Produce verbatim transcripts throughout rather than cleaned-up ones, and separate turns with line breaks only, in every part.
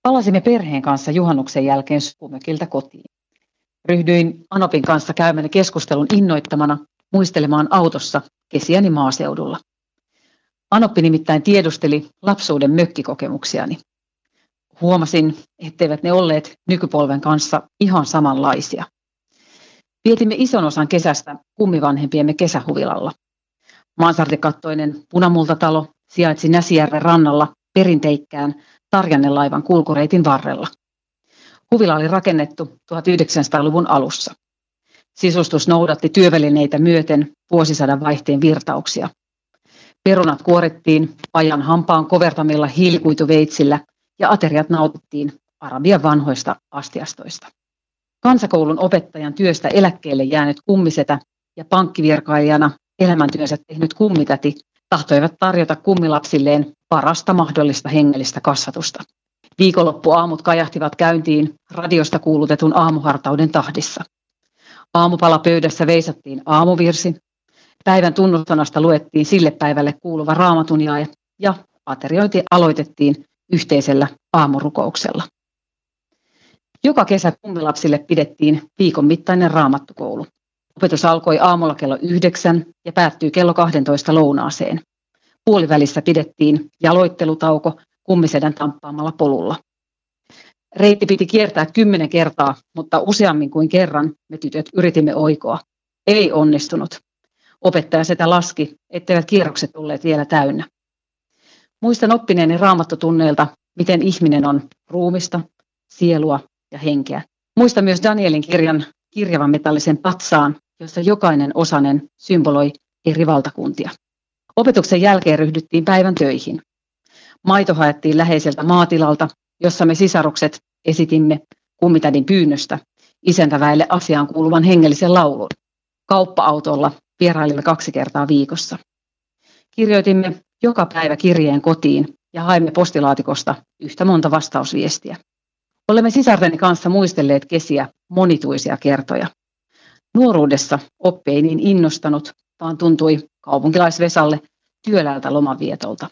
Palasimme perheen kanssa juhannuksen jälkeen sukumökiltä kotiin. Ryhdyin Anopin kanssa käymäni keskustelun innoittamana muistelemaan autossa kesiäni maaseudulla. Anoppi nimittäin tiedusteli lapsuuden mökkikokemuksiani. Huomasin, etteivät ne olleet nykypolven kanssa ihan samanlaisia. Vietimme ison osan kesästä kummivanhempiemme kesähuvilalla. Mansardikattoinen punamultatalo sijaitsi Näsijärven rannalla perinteikkään Tarjannelaivan kulkureitin varrella. Huvila oli rakennettu tuhatyhdeksänsataaluvun alussa. Sisustus noudatti työvälineitä myöten vuosisadan vaihteen virtauksia. Perunat kuorittiin pajan hampaan kovertamilla hiilikuituveitsillä ja ateriat nautittiin Arabian vanhoista astiastoista. Kansakoulun opettajan työstä eläkkeelle jäänyt kummisetä ja pankkivirkailijana elämäntyönsä tehnyt kummitäti tahtoivat tarjota kummilapsilleen parasta mahdollista hengellistä kasvatusta. Viikonloppuaamut kajahtivat käyntiin radiosta kuulutetun aamuhartauden tahdissa. Aamupalapöydässä veisattiin aamuvirsi, päivän tunnussanasta luettiin sille päivälle kuuluva raamatun jae ja ateriointi aloitettiin yhteisellä aamurukouksella. Joka kesä kummilapsille pidettiin viikon mittainen raamattukoulu. Opetus alkoi aamulla kello yhdeksän ja päättyi kello kaksitoista lounaaseen. Puolivälissä pidettiin jaloittelutauko kummisedän tamppaamalla polulla. Reitti piti kiertää kymmenen kertaa, mutta useammin kuin kerran me tytöt yritimme oikoa. Ei onnistunut. Opettaja setä laski, etteivät kierrokset olleet vielä täynnä. Muistan oppineeni raamattotunneilta, miten ihminen on ruumista, sielua ja henkeä. Muistan myös Danielin kirjan kirjavan metallisen patsaan, jossa jokainen osanen symboloi eri valtakuntia. Opetuksen jälkeen ryhdyttiin päivän töihin. Maito haettiin läheiseltä maatilalta, jossa me sisarukset esitimme kummitädin pyynnöstä isäntäväelle asiaan kuuluvan hengellisen laulun. Kauppa-autolla vierailimme kaksi kertaa viikossa. Kirjoitimme joka päivä kirjeen kotiin ja haimme postilaatikosta yhtä monta vastausviestiä. Olemme sisarteni kanssa muistelleet kesiä monituisia kertoja. Nuoruudessa oppi ei niin innostanut, vaan tuntui kaupunkilaisvesalle työläältä lomavietolta.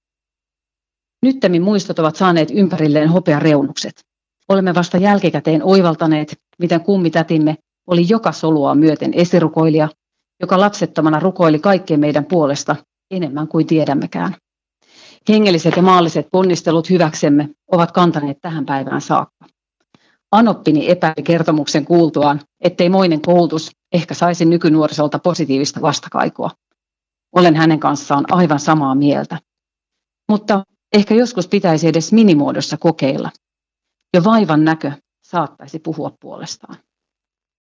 Nyttemmin muistot ovat saaneet ympärilleen hopeareunukset. Olemme vasta jälkikäteen oivaltaneet, miten kummitätimme oli joka solua myöten esirukoilija, joka lapsettomana rukoili kaikkien meidän puolesta enemmän kuin tiedämmekään. Hengelliset ja maalliset ponnistelut hyväksemme ovat kantaneet tähän päivään saakka. Anoppini epäili kertomuksen kuultuaan, ettei moinen koulutus ehkä saisi nykynuorisolta positiivista vastakaikua. Olen hänen kanssaan aivan samaa mieltä. Mutta ehkä joskus pitäisi edes minimuodossa kokeilla. Jo vaivan näkö saattaisi puhua puolestaan.